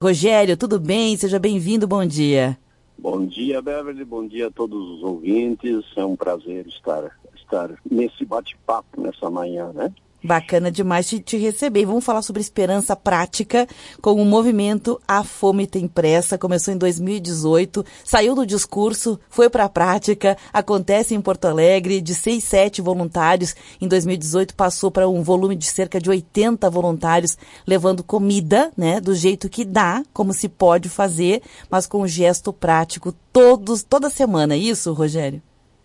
Rogério, tudo bem? Seja bem-vindo, bom dia. Bom dia, Beverly, bom dia a todos os ouvintes. É um prazer estar nesse bate-papo nessa manhã, né? Bacana demais te receber. Vamos falar sobre esperança prática com o movimento A Fome Tem Pressa. Começou em 2018, saiu do discurso, foi para a prática, acontece em Porto Alegre, de 6, 7 voluntários. Em 2018 passou para um volume de cerca de 80 voluntários, levando comida, né, do jeito que dá, como se pode fazer, mas com um gesto prático toda semana. Isso, Rogério?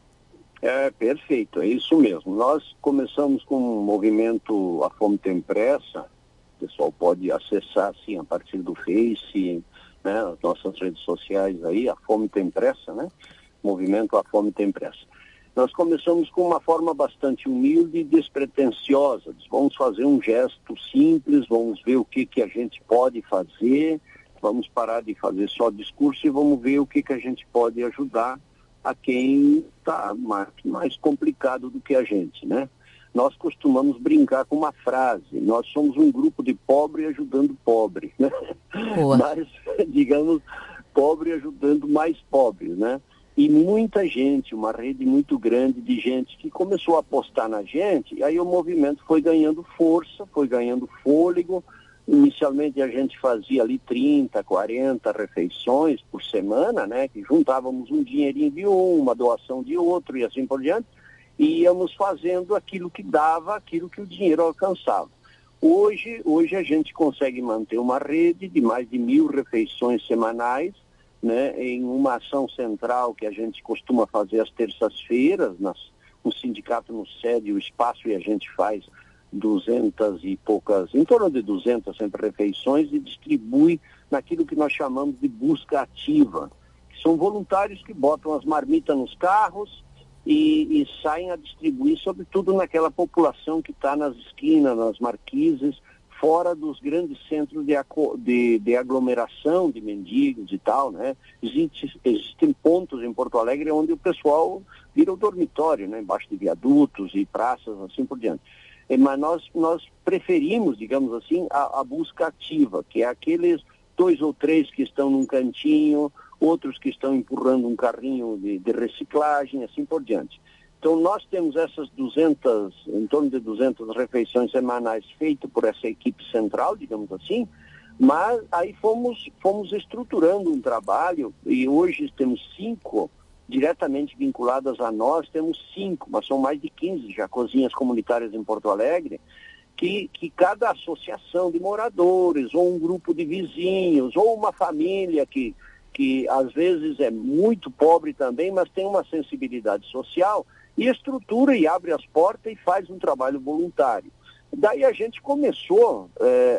É, perfeito, é isso mesmo. Nós começamos com um movimento A Fome Tem Pressa. O pessoal pode acessar, assim, a partir do Face, né, as nossas redes sociais aí, A Fome Tem Pressa, né? Movimento A Fome Tem Pressa. Nós começamos com uma forma bastante humilde e despretensiosa. Vamos fazer um gesto simples, vamos ver o que a gente pode fazer, vamos parar de fazer só discurso e vamos ver o que a gente pode ajudar a quem está mais complicado do que a gente, né? Nós costumamos brincar com uma frase: nós somos um grupo de pobre ajudando pobre, né? Mas, digamos, pobre ajudando mais pobres, né? E muita gente, uma rede muito grande de gente que começou a apostar na gente, e aí o movimento foi ganhando força, foi ganhando fôlego. Inicialmente a gente fazia ali 30, 40 refeições por semana, né? Que juntávamos um dinheirinho de uma doação de outro e assim por diante, e íamos fazendo aquilo que dava, aquilo que o dinheiro alcançava. Hoje a gente consegue manter uma rede de mais de 1.000 refeições semanais, né? Em uma ação central que a gente costuma fazer às terças-feiras, o sindicato nos cede o espaço e a gente faz 200 e poucas, em torno de 200 sempre refeições, e distribui naquilo que nós chamamos de busca ativa, que são voluntários que botam as marmitas nos carros e saem a distribuir, sobretudo naquela população que está nas esquinas, nas marquises, fora dos grandes centros de aglomeração de mendigos e tal, né? Existem pontos em Porto Alegre onde o pessoal vira o dormitório, né? Embaixo de viadutos e praças, assim por diante. Mas nós preferimos, digamos assim, a busca ativa, que é aqueles 2 ou 3 que estão num cantinho, outros que estão empurrando um carrinho de reciclagem, assim por diante. Então nós temos essas 200, em torno de 200 refeições semanais feitas por essa equipe central, digamos assim, mas aí fomos estruturando um trabalho, e hoje temos 5 diretamente vinculadas a nós, temos 5, mas são mais de 15 já cozinhas comunitárias em Porto Alegre, que cada associação de moradores, ou um grupo de vizinhos, ou uma família que às vezes é muito pobre também, mas tem uma sensibilidade social, e estrutura e abre as portas e faz um trabalho voluntário. Daí a gente começou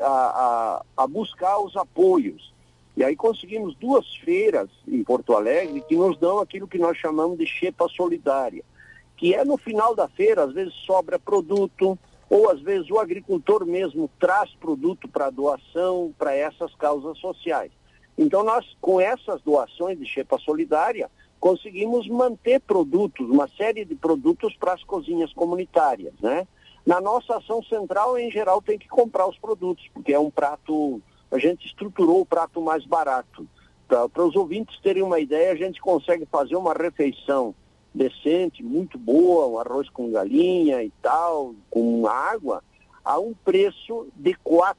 a buscar os apoios. E aí conseguimos 2 feiras em Porto Alegre que nos dão aquilo que nós chamamos de xepa solidária, que é no final da feira, às vezes sobra produto, ou às vezes o agricultor mesmo traz produto para doação para essas causas sociais. Então nós, com essas doações de xepa solidária, conseguimos manter produtos, uma série de produtos para as cozinhas comunitárias, né? Na nossa ação central, em geral, tem que comprar os produtos, porque é um prato... A gente estruturou o prato mais barato. Para os ouvintes terem uma ideia, a gente consegue fazer uma refeição decente, muito boa, um arroz com galinha e tal, com água, a um preço de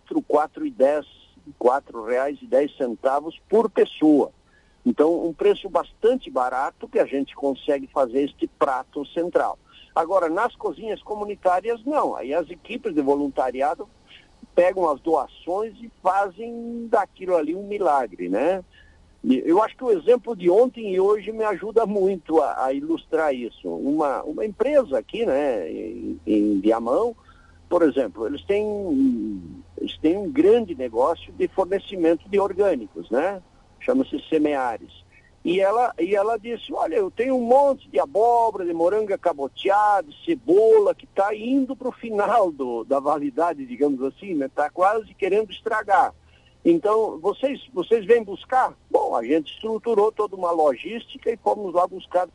R$4,10 por pessoa. Então, um preço bastante barato que a gente consegue fazer este prato central. Agora, nas cozinhas comunitárias, não. Aí as equipes de voluntariado pegam as doações e fazem daquilo ali um milagre, né? Eu acho que o exemplo de ontem e hoje me ajuda muito a ilustrar isso. Uma empresa aqui, né, em Viamão, por exemplo, eles têm um grande negócio de fornecimento de orgânicos, né? Chama-se Semeares. E ela disse, olha, eu tenho um monte de abóbora, de moranga cabotiada, de cebola, que está indo para o final da validade, digamos assim, né? Está quase querendo estragar. Então, vocês vêm buscar? Bom, a gente estruturou toda uma logística e fomos lá buscar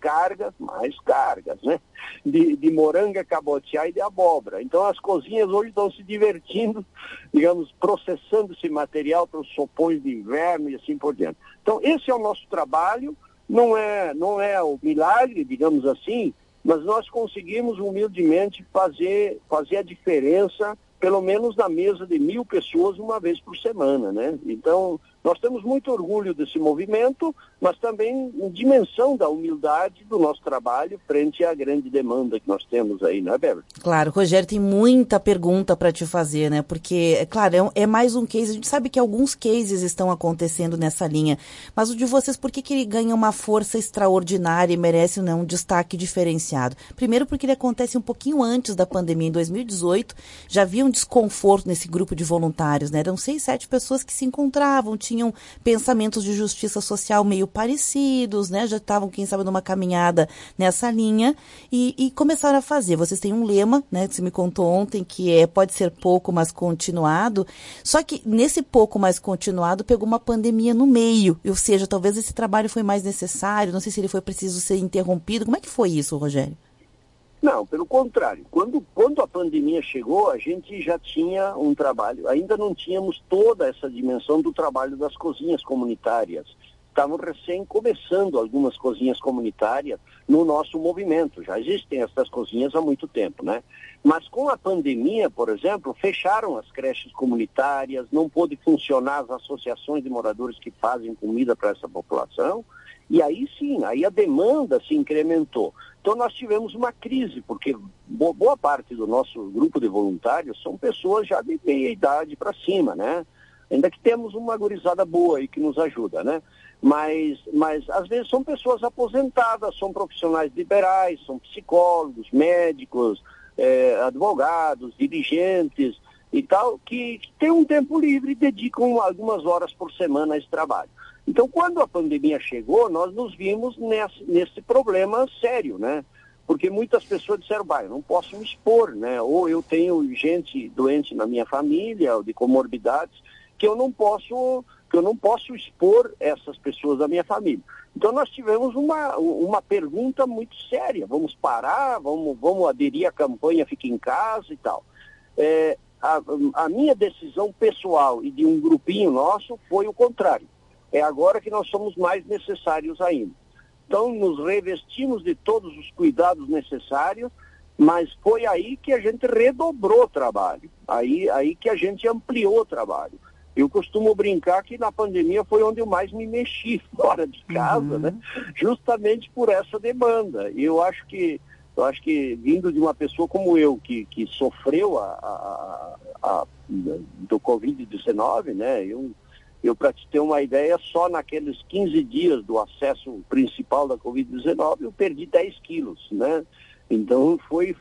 mais cargas, né? De moranga, cabotiá e de abóbora. Então, as cozinhas hoje estão se divertindo, digamos, processando esse material para os sopões de inverno e assim por diante. Então, esse é o nosso trabalho, não é o milagre, digamos assim, mas nós conseguimos humildemente fazer a diferença, pelo menos na mesa de 1.000 pessoas uma vez por semana, né? Então, nós temos muito orgulho desse movimento, mas também em dimensão da humildade do nosso trabalho frente à grande demanda que nós temos aí, não é, Beverly? Claro, Rogério, tem muita pergunta para te fazer, né? Porque, é claro, é mais um case. A gente sabe que alguns cases estão acontecendo nessa linha, mas o de vocês, por que ele ganha uma força extraordinária e merece, né, um destaque diferenciado? Primeiro porque ele acontece um pouquinho antes da pandemia, em 2018, já havia um desconforto nesse grupo de voluntários, né? Eram 6, 7 pessoas que se encontravam, tinham pensamentos de justiça social meio parecidos, né? Já estavam, quem sabe, numa caminhada nessa linha e começaram a fazer. Vocês têm um lema, né? Que você me contou ontem, que pode ser pouco, mas continuado. Só que nesse pouco, mais continuado, pegou uma pandemia no meio. Ou seja, talvez esse trabalho foi mais necessário, não sei se ele foi preciso ser interrompido. Como é que foi isso, Rogério? Não, pelo contrário. Quando a pandemia chegou, a gente já tinha um trabalho. Ainda não tínhamos toda essa dimensão do trabalho das cozinhas comunitárias. Estavam recém começando algumas cozinhas comunitárias no nosso movimento. Já existem essas cozinhas há muito tempo, né? Mas com a pandemia, por exemplo, fecharam as creches comunitárias, não pôde funcionar as associações de moradores que fazem comida para essa população. E aí sim, aí a demanda se incrementou. Então nós tivemos uma crise, porque boa parte do nosso grupo de voluntários são pessoas já de meia idade para cima, né? Ainda que temos uma gurizada boa aí que nos ajuda, né? Mas às vezes são pessoas aposentadas, são profissionais liberais, são psicólogos, médicos, advogados, dirigentes e tal, que têm um tempo livre e dedicam algumas horas por semana a esse trabalho. Então, quando a pandemia chegou, nós nos vimos nesse problema sério, né? Porque muitas pessoas disseram, eu não posso me expor, né? Ou eu tenho gente doente na minha família, ou de comorbidades, que eu não posso expor essas pessoas da minha família. Então, nós tivemos uma pergunta muito séria. Vamos parar? Vamos aderir à campanha Fique em Casa e tal. A minha decisão pessoal e de um grupinho nosso foi o contrário. É agora que nós somos mais necessários ainda. Então, nos revestimos de todos os cuidados necessários, mas foi aí que a gente redobrou o trabalho, aí que a gente ampliou o trabalho. Eu costumo brincar que na pandemia foi onde eu mais me mexi fora de casa, né? Justamente por essa demanda. E eu acho que vindo de uma pessoa como eu, que sofreu do Covid-19, né? Eu, para te ter uma ideia, só naqueles 15 dias do acesso principal da Covid-19, eu perdi 10 quilos, né? Então, foi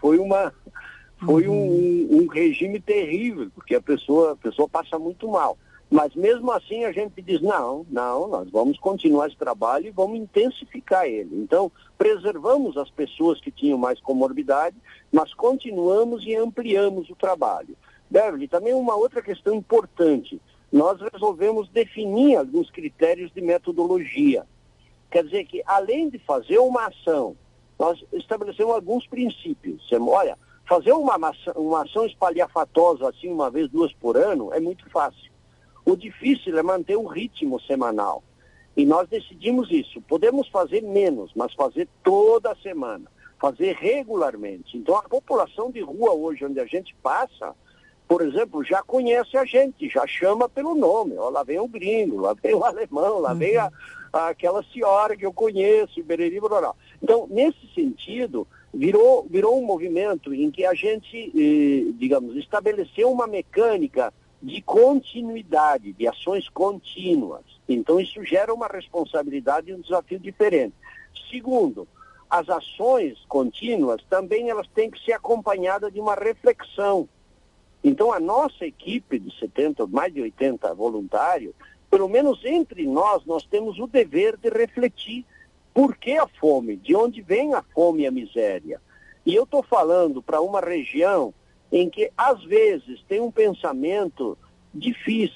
um regime terrível, porque a pessoa passa muito mal. Mas mesmo assim a gente diz, não, nós vamos continuar esse trabalho e vamos intensificar ele. Então, preservamos as pessoas que tinham mais comorbidade, mas continuamos e ampliamos o trabalho. Beverly, também uma outra questão importante. Nós resolvemos definir alguns critérios de metodologia. Quer dizer que, além de fazer uma ação, nós estabelecemos alguns princípios. Olha, fazer uma ação espalhafatosa, assim, uma vez, 2 por ano, é muito fácil. O difícil é manter um ritmo semanal. E nós decidimos isso. Podemos fazer menos, mas fazer toda semana. Fazer regularmente. Então, a população de rua hoje, onde a gente passa, por exemplo, já conhece a gente, já chama pelo nome. Ó, lá vem o gringo, lá vem o alemão, lá vem aquela senhora que eu conheço, Bereri, Bororó. Então, nesse sentido, virou um movimento em que a gente, digamos, estabeleceu uma mecânica de continuidade, de ações contínuas. Então, isso gera uma responsabilidade e um desafio diferente. Segundo, as ações contínuas também elas têm que ser acompanhadas de uma reflexão. Então, a nossa equipe de 70, mais de 80 voluntários, pelo menos entre nós temos o dever de refletir por que a fome, de onde vem a fome e a miséria. E eu estou falando para uma região em que, às vezes, tem um pensamento difícil,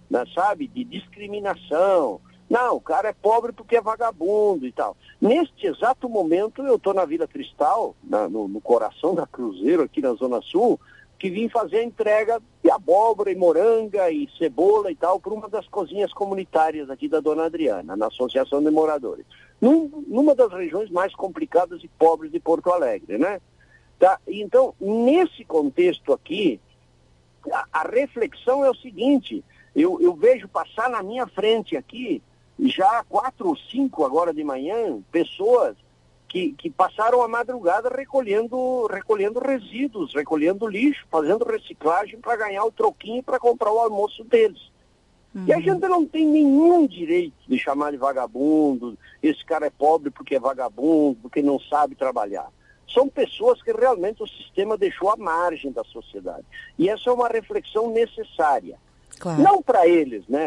né, sabe, de discriminação. Não, o cara é pobre porque é vagabundo e tal. Neste exato momento, eu estou na Vila Cristal, no coração da Cruzeiro, aqui na Zona Sul, que vim fazer a entrega de abóbora e moranga e cebola e tal por uma das cozinhas comunitárias aqui da Dona Adriana, na Associação de Moradores. Numa das regiões mais complicadas e pobres de Porto Alegre, né? Tá? Então, nesse contexto aqui, a reflexão é o seguinte, eu vejo passar na minha frente aqui, já 4 ou 5 agora de manhã, pessoas que passaram a madrugada recolhendo resíduos, recolhendo lixo, fazendo reciclagem para ganhar o troquinho para comprar o almoço deles. E a gente não tem nenhum direito de chamar de vagabundo, esse cara é pobre porque é vagabundo, porque não sabe trabalhar. São pessoas que realmente o sistema deixou à margem da sociedade. E essa é uma reflexão necessária. Claro. Não para eles, né?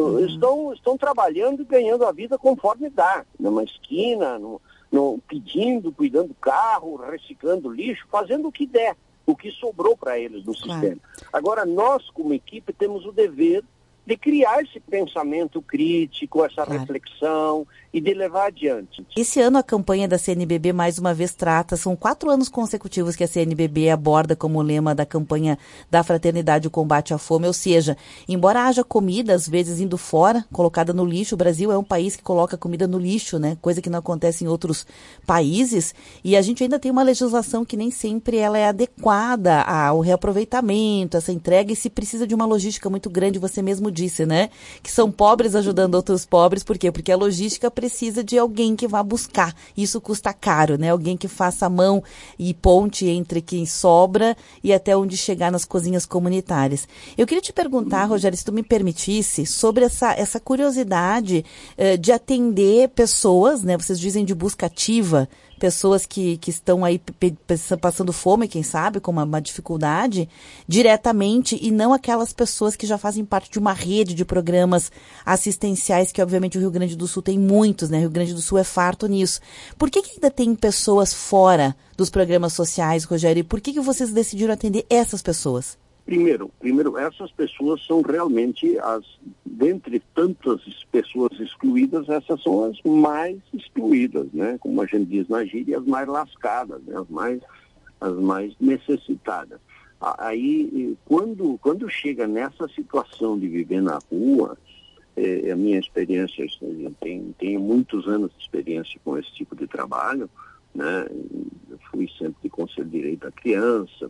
Estão trabalhando e ganhando a vida conforme dá. Numa esquina, pedindo, cuidando do carro, reciclando lixo, fazendo o que der, o que sobrou para eles no sistema. Agora, nós, como equipe, temos o dever de criar esse pensamento crítico, essa reflexão e de levar adiante. Esse ano a campanha da CNBB mais uma vez são 4 anos consecutivos que a CNBB aborda como lema da campanha da fraternidade o combate à fome, ou seja, embora haja comida às vezes indo fora, colocada no lixo, o Brasil é um país que coloca comida no lixo, né? Coisa que não acontece em outros países, e a gente ainda tem uma legislação que nem sempre ela é adequada ao reaproveitamento, essa entrega, e se precisa de uma logística muito grande, você mesmo disse, né? Que são pobres ajudando outros pobres, por quê? Porque a logística precisa de alguém que vá buscar. Isso custa caro, né? Alguém que faça mão e ponte entre quem sobra e até onde chegar nas cozinhas comunitárias. Eu queria te perguntar, Rogério, se tu me permitisse, sobre essa curiosidade de atender pessoas, né? Vocês dizem de busca ativa, pessoas que estão aí passando fome, quem sabe, com uma dificuldade, diretamente, e não aquelas pessoas que já fazem parte de uma rede de programas assistenciais, que obviamente o Rio Grande do Sul tem muitos, né? O Rio Grande do Sul é farto nisso. Por que ainda tem pessoas fora dos programas sociais, Rogério? E por que vocês decidiram atender essas pessoas? Primeiro, essas pessoas são realmente dentre tantas pessoas excluídas, essas são as mais excluídas, né? Como a gente diz na gíria, as mais lascadas, né? as mais necessitadas. Aí, quando chega nessa situação de viver na rua, a minha experiência, eu tenho muitos anos de experiência com esse tipo de trabalho, né? Eu fui sempre de Conselho de Direito da Criança,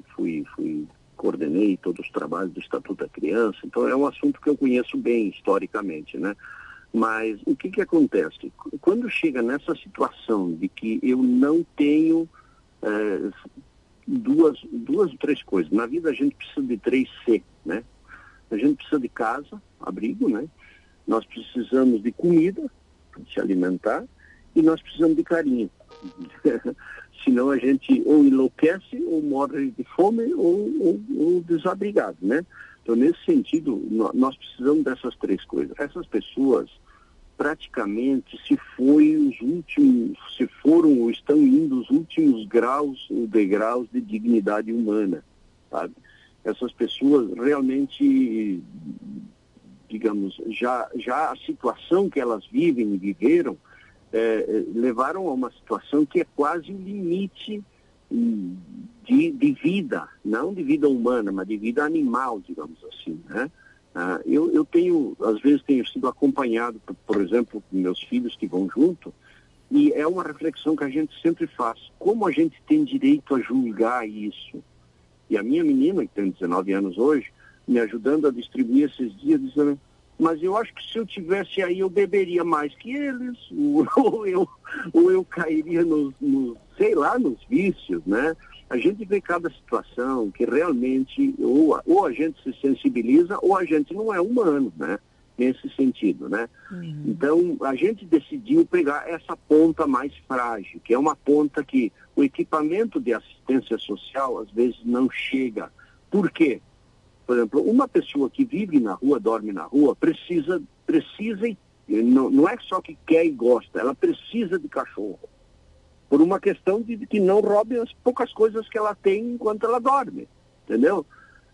coordenei todos os trabalhos do Estatuto da Criança, então é um assunto que eu conheço bem historicamente, né? Mas o que acontece? Quando chega nessa situação de que eu não tenho duas ou três coisas, na vida a gente precisa de 3C, né? A gente precisa de casa, abrigo, né? Nós precisamos de comida, para se alimentar, e nós precisamos de carinho. Senão a gente ou enlouquece, ou morre de fome, ou desabrigado, né? Então, nesse sentido, nós precisamos dessas 3 coisas. Essas pessoas, praticamente, se foram ou estão indo os últimos degraus de dignidade humana, sabe? Essas pessoas realmente, digamos, já a situação que elas vivem e viveram, levaram a uma situação que é quase o limite de vida, não de vida humana, mas de vida animal, digamos assim, né? Eu às vezes tenho sido acompanhado, por exemplo, por meus filhos que vão junto, e é uma reflexão que a gente sempre faz. Como a gente tem direito a julgar isso? E a minha menina, que tem 19 anos hoje, me ajudando a distribuir esses dias, dizendo: mas eu acho que se eu tivesse aí, eu beberia mais que eles, ou eu cairia nos vícios, né? A gente vê cada situação que realmente ou a gente se sensibiliza ou a gente não é humano, né? Nesse sentido, né? Então, a gente decidiu pegar essa ponta mais frágil, que é uma ponta que o equipamento de assistência social às vezes não chega. Por quê? Por exemplo, uma pessoa que vive na rua, dorme na rua, precisa não é só que quer e gosta, ela precisa de cachorro. Por uma questão de que não roube as poucas coisas que ela tem enquanto ela dorme, entendeu?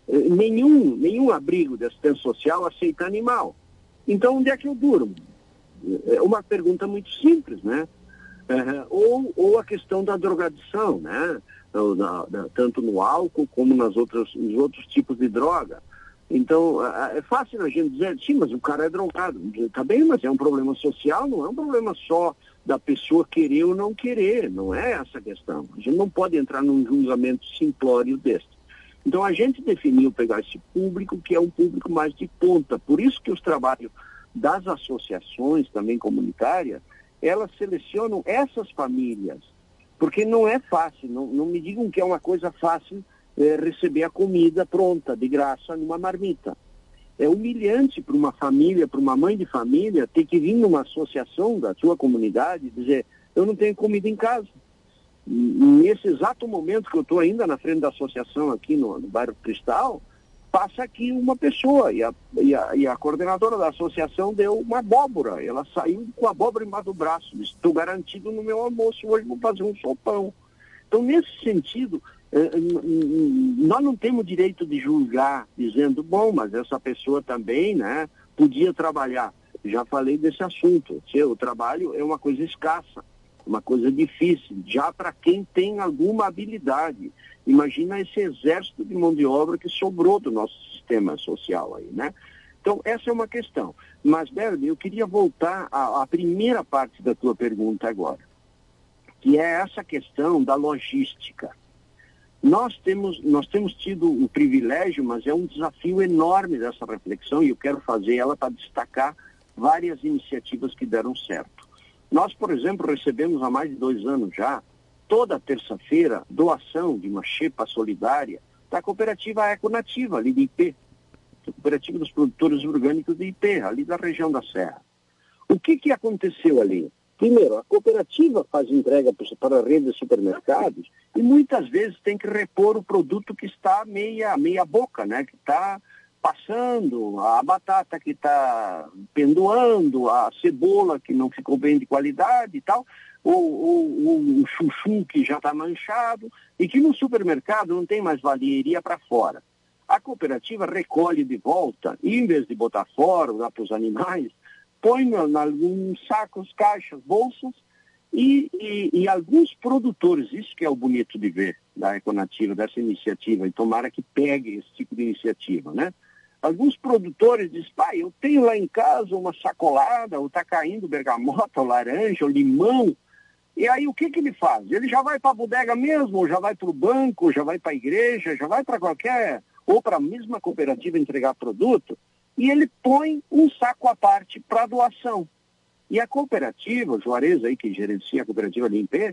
Nenhum abrigo de assistência social aceita animal. Então, onde é que eu durmo? É uma pergunta muito simples, né? Ou a questão da drogadição, né? Tanto no álcool como nos outros tipos de droga. Então, é fácil a gente dizer, sim, mas o cara é drogado. Tá bem, mas é um problema social, não é um problema só da pessoa querer ou não querer. Não é essa a questão. A gente não pode entrar num julgamento simplório desse. Então, a gente definiu pegar esse público, que é um público mais de ponta. Por isso que os trabalhos das associações, também comunitárias, elas selecionam essas famílias. Porque não é fácil, não me digam que é uma coisa fácil receber a comida pronta, de graça, numa marmita. É humilhante para uma família, para uma mãe de família, ter que vir numa associação da sua comunidade e dizer, eu não tenho comida em casa. Nesse exato momento que eu estou ainda na frente da associação aqui no bairro Cristal, passa aqui uma pessoa e a coordenadora da associação deu uma abóbora. Ela saiu com a abóbora embaixo do braço. Estou garantido no meu almoço, hoje vou fazer um sopão. Então, nesse sentido, nós não temos direito de julgar, dizendo, bom, mas essa pessoa também, né, podia trabalhar. Já falei desse assunto. O trabalho é uma coisa escassa, uma coisa difícil, já para quem tem alguma habilidade. Imagina esse exército de mão de obra que sobrou do nosso sistema social aí, né? Então, essa é uma questão. Mas, Bernie, eu queria voltar à primeira parte da tua pergunta agora, que é essa questão da logística. Nós temos tido um privilégio, mas é um desafio enorme dessa reflexão, e eu quero fazer ela para destacar várias iniciativas que deram certo. Nós, por exemplo, recebemos há mais de 2 anos já, toda terça-feira, doação de uma xepa solidária da cooperativa Econativa, ali de IP, a Cooperativa dos Produtores Orgânicos de IP, ali da região da Serra. O que aconteceu ali? Primeiro, a cooperativa faz entrega para a rede de supermercados e muitas vezes tem que repor o produto que está meia boca, né? Que está passando, a batata que está pendoando, a cebola que não ficou bem de qualidade e tal, ou o chuchu que já está manchado e que no supermercado não tem mais valia, iria para fora. A cooperativa recolhe de volta e, em vez de botar fora, dar para os animais, põe em alguns sacos, caixas, bolsas e alguns produtores, isso que é o bonito de ver da Econativa, dessa iniciativa, e tomara que pegue esse tipo de iniciativa, né? Alguns produtores dizem, pai, eu tenho lá em casa uma sacolada, ou está caindo bergamota, ou laranja, ou limão. E aí o que ele faz? Ele já vai para a bodega mesmo, ou já vai para o banco, ou já vai para a igreja, já vai para qualquer, ou para a mesma cooperativa entregar produto, e ele põe um saco à parte para doação. E a cooperativa, o Juarez aí que gerencia a cooperativa Limpe,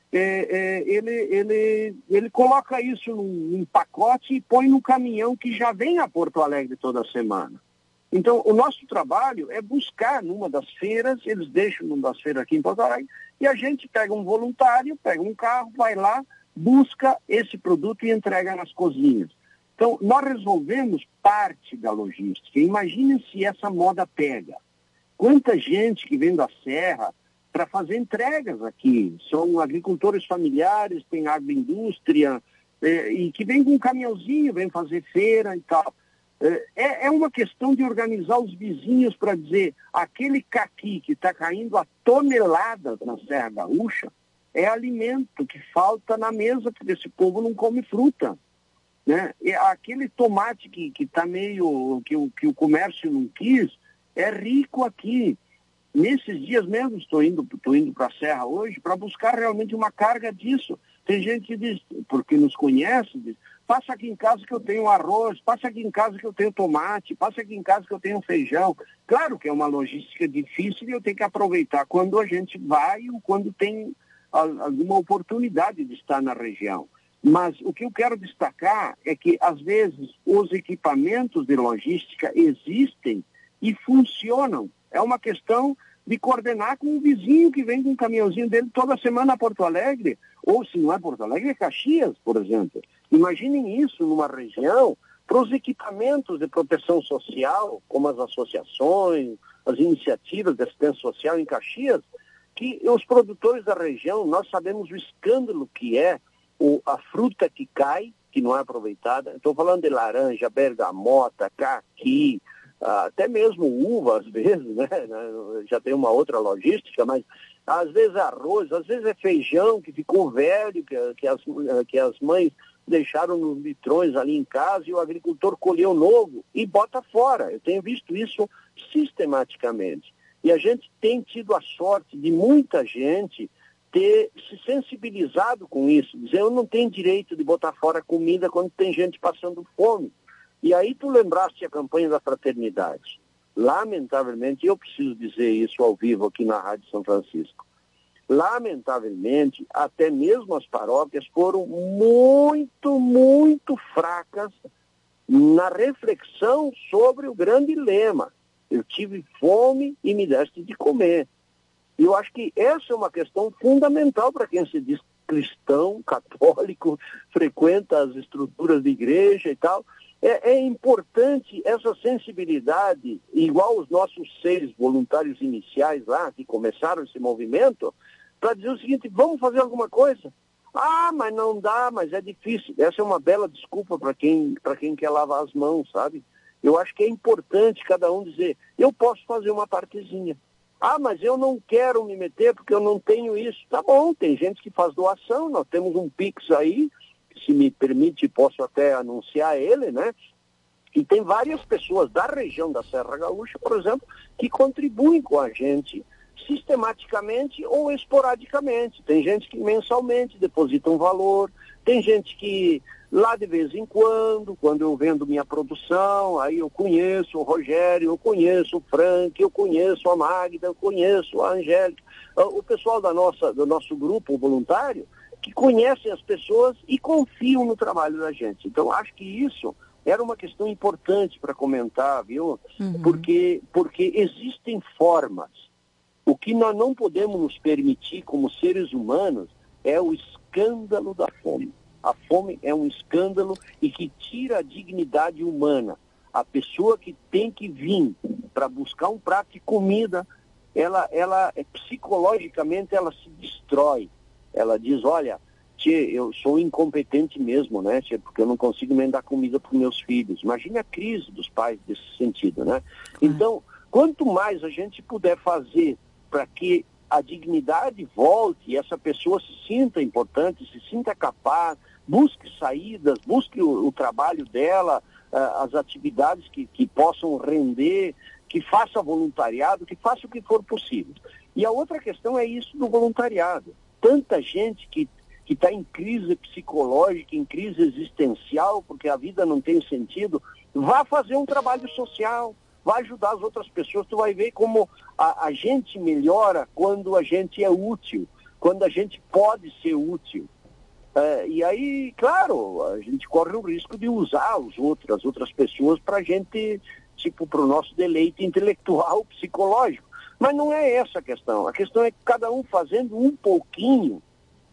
ele coloca isso num pacote e põe no caminhão que já vem a Porto Alegre toda semana. Então, o nosso trabalho é buscar numa das feiras, eles deixam numa das feiras aqui em Porto Alegre, e a gente pega um voluntário, pega um carro, vai lá, busca esse produto e entrega nas cozinhas. Então, nós resolvemos parte da logística. Imaginem se essa moda pega. Quanta gente que vem da serra para fazer entregas aqui. São agricultores familiares, tem agroindústria, e que vem com um caminhãozinho, vem fazer feira e tal. É uma questão de organizar os vizinhos para dizer, aquele caqui que está caindo a toneladas na Serra Gaúcha é alimento que falta na mesa, porque esse povo não come fruta. Né? E aquele tomate que está meio, que o comércio não quis, é rico aqui. Nesses dias mesmo, estou indo para a Serra hoje para buscar realmente uma carga disso. Tem gente que diz, porque nos conhece, diz, passa aqui em casa que eu tenho arroz, passa aqui em casa que eu tenho tomate, passa aqui em casa que eu tenho feijão. Claro que é uma logística difícil e eu tenho que aproveitar quando a gente vai ou quando tem alguma oportunidade de estar na região. Mas o que eu quero destacar é que, às vezes, os equipamentos de logística existem e funcionam. É uma questão de coordenar com o vizinho que vem com um caminhãozinho dele toda semana a Porto Alegre, ou se não é Porto Alegre, é Caxias, por exemplo. Imaginem isso numa região, para os equipamentos de proteção social, como as associações, as iniciativas de assistência social em Caxias, que os produtores da região, nós sabemos o escândalo que é a fruta que cai que não é aproveitada. Estou falando de laranja, bergamota, caqui, até mesmo uva, às vezes, né? Já tem uma outra logística, mas às vezes arroz, às vezes é feijão que ficou velho, que as mães deixaram nos litrões ali em casa e o agricultor colheu novo e bota fora. Eu tenho visto isso sistematicamente. E a gente tem tido a sorte de muita gente ter se sensibilizado com isso, dizer, eu não tenho direito de botar fora comida quando tem gente passando fome. E aí tu lembraste a campanha da fraternidade. Lamentavelmente, eu preciso dizer isso ao vivo aqui na Rádio São Francisco, lamentavelmente, até mesmo as paróquias foram muito, muito fracas na reflexão sobre o grande lema. Eu tive fome e me deste de comer. E eu acho que essa é uma questão fundamental para quem se diz cristão, católico, frequenta as estruturas de igreja e tal. É importante essa sensibilidade, igual os nossos 6 voluntários iniciais lá, que começaram esse movimento, para dizer o seguinte, vamos fazer alguma coisa? Ah, mas não dá, mas é difícil. Essa é uma bela desculpa para quem quer lavar as mãos, sabe? Eu acho que é importante cada um dizer, eu posso fazer uma partezinha. Ah, mas eu não quero me meter porque eu não tenho isso. Tá bom, tem gente que faz doação, nós temos um Pix aí, se me permite, posso até anunciar ele, né? E tem várias pessoas da região da Serra Gaúcha, por exemplo, que contribuem com a gente sistematicamente ou esporadicamente. Tem gente que mensalmente deposita um valor, tem gente que lá de vez em quando eu vendo minha produção, aí eu conheço o Rogério, eu conheço o Frank, eu conheço a Magda, eu conheço a Angélica, o pessoal do nosso grupo voluntário, que conhecem as pessoas e confiam no trabalho da gente. Então, acho que isso era uma questão importante para comentar, viu? Uhum. Porque existem formas. O que nós não podemos nos permitir como seres humanos é o escândalo da fome. A fome é um escândalo e que tira a dignidade humana. A pessoa que tem que vir para buscar um prato de comida, ela psicologicamente ela se destrói. Ela diz, olha, tchê, eu sou incompetente mesmo, né, tchê, porque eu não consigo nem dar comida para os meus filhos. Imagine a crise dos pais nesse sentido, né? Então, quanto mais a gente puder fazer para que a dignidade volte e essa pessoa se sinta importante, se sinta capaz, busque saídas, busque o trabalho dela, as atividades que possam render, que faça voluntariado, que faça o que for possível. E a outra questão é isso do voluntariado. Tanta gente que está em crise psicológica, em crise existencial, porque a vida não tem sentido, vá fazer um trabalho social, vai ajudar as outras pessoas, tu vai ver como a gente melhora quando a gente é útil, quando a gente pode ser útil. E aí, claro, a gente corre o risco de usar as outras pessoas para a gente, para o nosso deleite intelectual, psicológico. Mas não é essa a questão. A questão é que cada um fazendo um pouquinho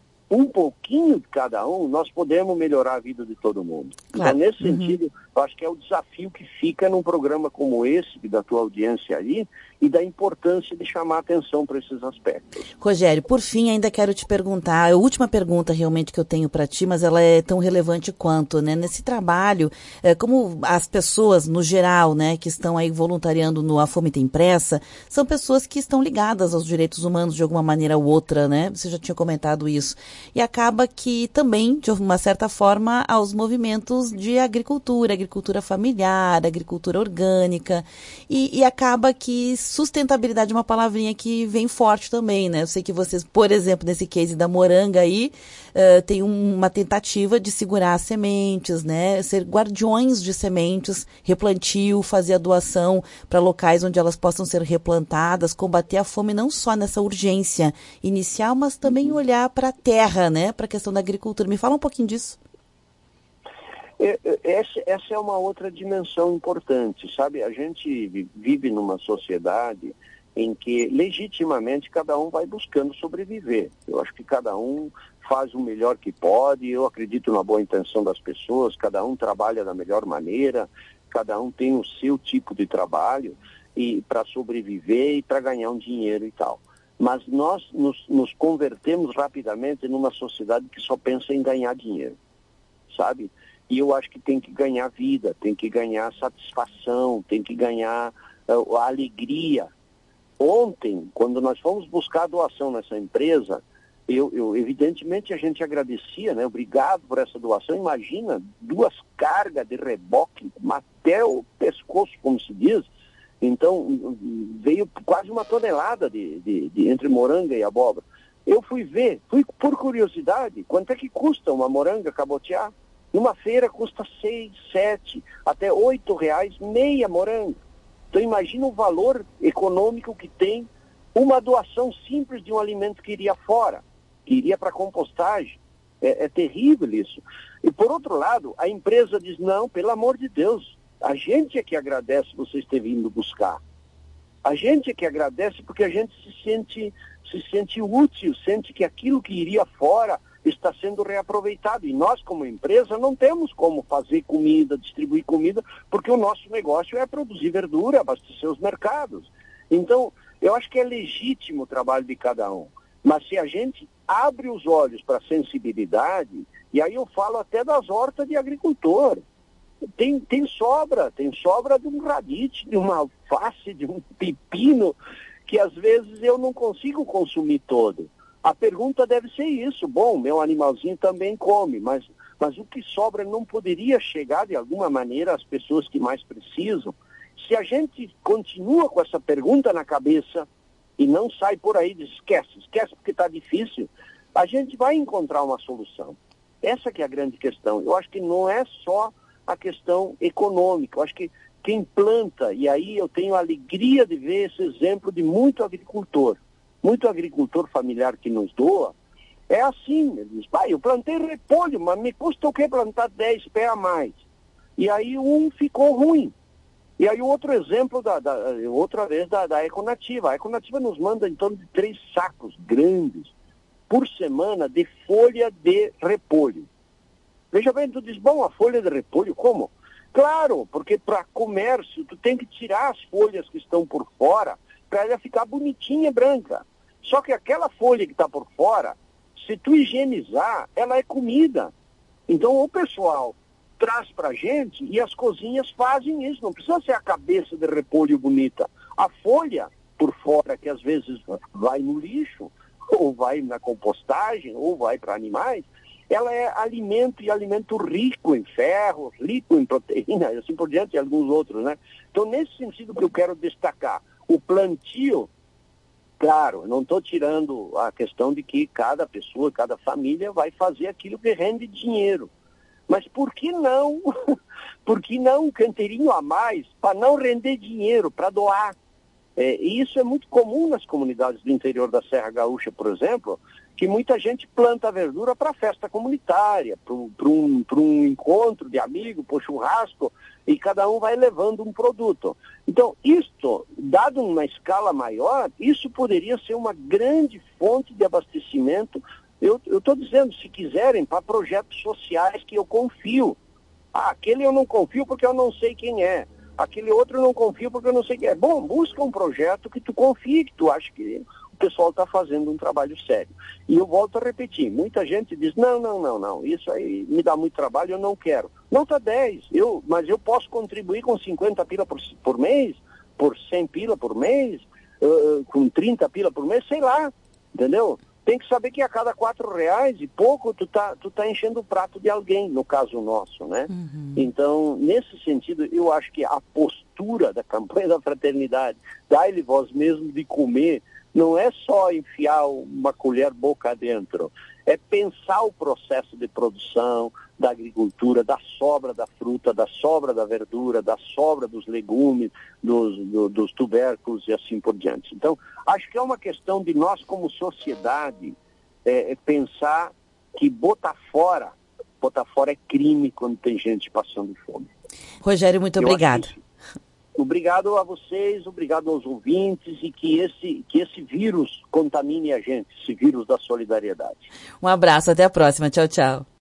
de cada um, nós podemos melhorar a vida de todo mundo. Claro. Então, nesse sentido, eu acho que é o desafio que fica num programa como esse, da tua audiência aí, e da importância de chamar atenção para esses aspectos. Rogério, por fim, ainda quero te perguntar, a última pergunta realmente que eu tenho para ti, mas ela é tão relevante quanto, né? Nesse trabalho, como as pessoas, no geral, né, que estão aí voluntariando no A Fome Tem Pressa, são pessoas que estão ligadas aos direitos humanos de alguma maneira ou outra, né? Você já tinha comentado isso. E acaba que também, de uma certa forma, aos movimentos de agricultura familiar, agricultura orgânica, e acaba que sustentabilidade é uma palavrinha que vem forte também, né? Eu sei que vocês, por exemplo, nesse case da moranga aí, tem uma tentativa de segurar as sementes, né? Ser guardiões de sementes, replantio, fazer a doação para locais onde elas possam ser replantadas, combater a fome não só nessa urgência inicial, mas também olhar para a terra, né? Para a questão da agricultura. Me fala um pouquinho disso. Essa é uma outra dimensão importante, sabe? A gente vive numa sociedade em que legitimamente cada um vai buscando sobreviver. Eu acho que cada um faz o melhor que pode, eu acredito na boa intenção das pessoas, cada um trabalha da melhor maneira, cada um tem o seu tipo de trabalho e para sobreviver e para ganhar um dinheiro e tal. Mas nós nos convertemos rapidamente numa sociedade que só pensa em ganhar dinheiro, sabe? E eu acho que tem que ganhar vida, tem que ganhar satisfação, tem que ganhar a alegria. Ontem, quando nós fomos buscar a doação nessa empresa, evidentemente a gente agradecia, né? Obrigado por essa doação. Imagina, 2 cargas de reboque até o pescoço, como se diz. Então, veio quase 1 tonelada entre moranga e abóbora. Eu fui por curiosidade, quanto é que custa uma moranga cabotiá? Numa feira custa 6, 7, até R$8 meia moranga. Então imagina o valor econômico que tem uma doação simples de um alimento que iria fora, que iria para compostagem. É terrível isso. E por outro lado, a empresa diz, não, pelo amor de Deus, a gente é que agradece vocês terem vindo buscar. A gente é que agradece porque a gente se sente útil, sente que aquilo que iria fora está sendo reaproveitado. E nós, como empresa, não temos como fazer comida, distribuir comida, porque o nosso negócio é produzir verdura, abastecer os mercados. Então, eu acho que é legítimo o trabalho de cada um. Mas se a gente abre os olhos para a sensibilidade, e aí eu falo até das hortas de agricultor, tem sobra de um radite, de uma alface, de um pepino, que às vezes eu não consigo consumir todo. A pergunta deve ser isso. Bom, meu animalzinho também come, mas o que sobra não poderia chegar de alguma maneira às pessoas que mais precisam? Se a gente continua com essa pergunta na cabeça e não sai por aí e esquece porque está difícil, a gente vai encontrar uma solução. Essa que é a grande questão. Eu acho que não é só a questão econômica. Eu acho que quem planta, e aí eu tenho a alegria de ver esse exemplo de muito agricultor familiar que nos doa, é assim, ele diz, pai, eu plantei repolho, mas me custa o que plantar 10 pés a mais? E aí um ficou ruim. E aí outro exemplo, outra vez, da Econativa. A Econativa nos manda em torno de 3 sacos grandes por semana de folha de repolho. Veja bem, tu diz, bom, a folha de repolho, como? Claro, porque para comércio tu tem que tirar as folhas que estão por fora para ela ficar bonitinha, branca. Só que aquela folha que está por fora, se tu higienizar, ela é comida. Então o pessoal traz para a gente e as cozinhas fazem isso. Não precisa ser a cabeça de repolho bonita. A folha por fora, que às vezes vai no lixo, ou vai na compostagem, ou vai para animais, ela é alimento, e alimento rico em ferro, rico em proteína, e assim por diante, e alguns outros, né? Então, nesse sentido que eu quero destacar, o plantio, claro, eu não estou tirando a questão de que cada pessoa, cada família vai fazer aquilo que rende dinheiro. Mas por que não? Por que não um canteirinho a mais para não render dinheiro, para doar? E isso é muito comum nas comunidades do interior da Serra Gaúcha, por exemplo, que muita gente planta verdura para festa comunitária, para um encontro de amigo, para um churrasco, e cada um vai levando um produto. Então, isto, dado uma escala maior, isso poderia ser uma grande fonte de abastecimento. Eu estou dizendo, se quiserem, para projetos sociais que eu confio. Aquele eu não confio porque eu não sei quem é. Aquele outro eu não confio porque eu não sei quem é. Bom, busca um projeto que tu confie, que tu acha que o pessoal está fazendo um trabalho sério. E eu volto a repetir, muita gente diz, não, isso aí me dá muito trabalho, eu não quero. Não está 10, mas eu posso contribuir com 50 pila por mês, por 100 pila por mês, com 30 pila por mês, sei lá, entendeu? Tem que saber que a cada R$4 e pouco tu tá enchendo o prato de alguém, no caso nosso, né? Uhum. Então, nesse sentido, eu acho que a postura da campanha da fraternidade, dá-lhe voz mesmo de comer, não é só enfiar uma colher boca dentro, é pensar o processo de produção da agricultura, da sobra da fruta, da sobra da verdura, da sobra dos legumes, dos tubérculos e assim por diante. Então, acho que é uma questão de nós como sociedade pensar que botar fora é crime quando tem gente passando fome. Rogério, muito obrigado. Obrigado a vocês, obrigado aos ouvintes e que esse vírus contamine a gente, esse vírus da solidariedade. Um abraço, até a próxima. Tchau, tchau.